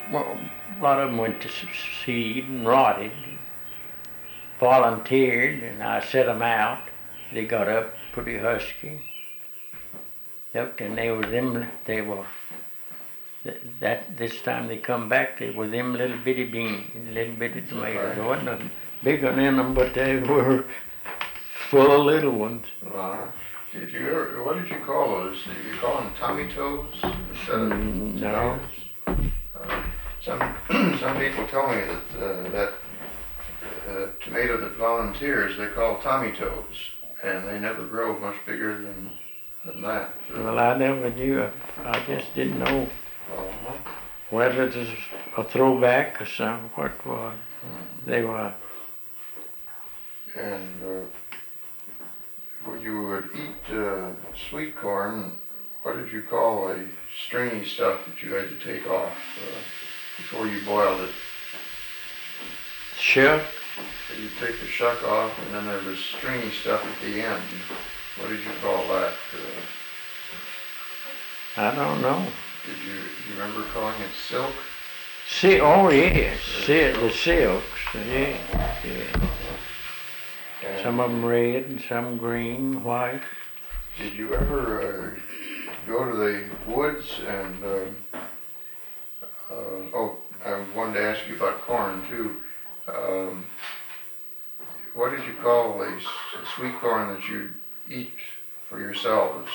Well, a lot of them went to seed and rotted, volunteered, and I set them out. They got up pretty husky. Yep, and they were, this time they come back, they were them little bitty beans, little bitty tomatoes. There wasn't a big one in them, but they were full of little ones. What did you call those? Did you call them Tommy Toes instead of No. Some people tell me that tomato that volunteers they call Tommy Toes, and they never grow much bigger than that. So. Well, I never knew. I just didn't know whether it was a throwback or something. What was they were. And when you would eat sweet corn, what did you call the stringy stuff that you had to take off before you boiled it? Shuck. You take the shuck off, and then there was stringy stuff at the end. What did you call that? I don't know. Do you remember calling it silk? Oh yes, the silks. Yeah. Some of them red and some green, white. Did you ever go to the woods and? I wanted to ask you about corn too. What did you call the sweet corn that you eat for yourselves?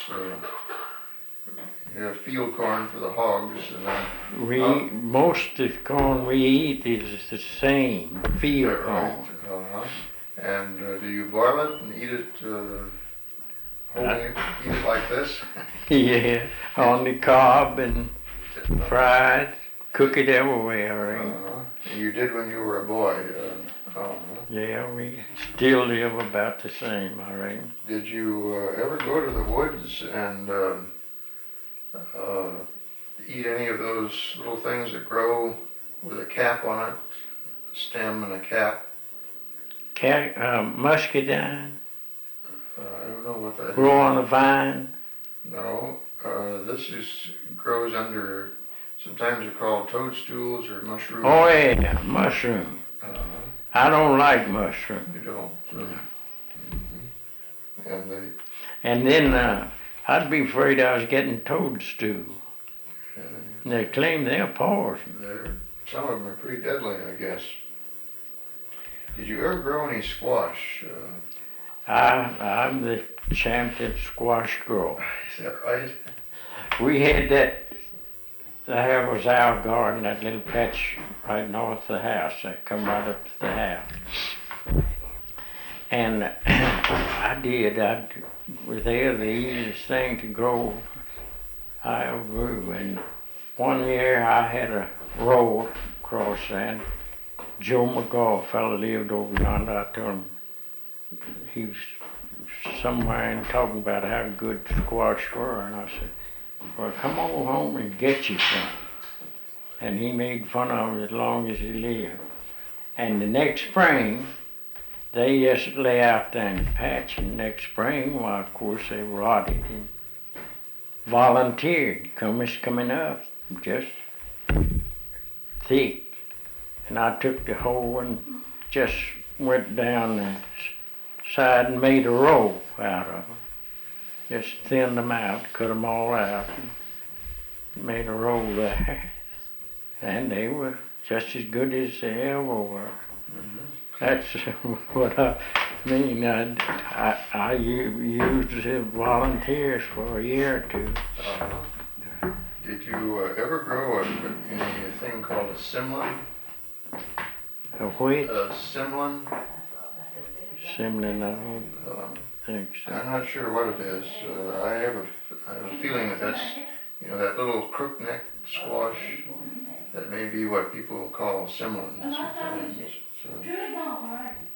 Field corn for the hogs, and then most of the corn we eat is the same field corn. Right. And do you boil it and eat it? Eat it like this? Yeah, on the cob and fried. Cook it everywhere. And you did when you were a boy. Yeah, we still live about the same, I reckon. Did you ever go to the woods and eat any of those little things that grow with a cap on it, a stem and a cap? Muscadine. I don't know what that grow on a vine? No, grows under. Sometimes they're called toadstools or mushrooms. Oh yeah, mushroom. I don't like mushroom. You don't. No. Mm-hmm. And then I'd be afraid I was getting toadstool. And they claim they're poison. Some of them are pretty deadly, I guess. Did you ever grow any squash? I'm the champion squash grower. Is that right? We had that. There was our garden, that little patch right north of the house. That come right up to the house. And I was there the easiest thing to grow. I grew. And one year I had a row across there. Joe McGaw, a fellow lived over yonder. I told him he was somewhere and talking about how good squash were. And I said, well, come on home and get you some. And he made fun of it as long as he lived. And the next spring, they just lay out there in the patch. And next spring, well, of course, they rotted and volunteered. Coming up, just thick. And I took the hoe and just went down the side and made a row out of them. Just thinned them out, cut them all out, and made a row there. And they were just as good as they ever were. That's what I mean. I used volunteers for a year or two. Did you ever grow anything called a simlin? A what? A simlin? Simlin, I don't think so. I'm not sure what it is. I have a feeling that's that little crook-neck squash. That may be what people call simlin sometimes. So.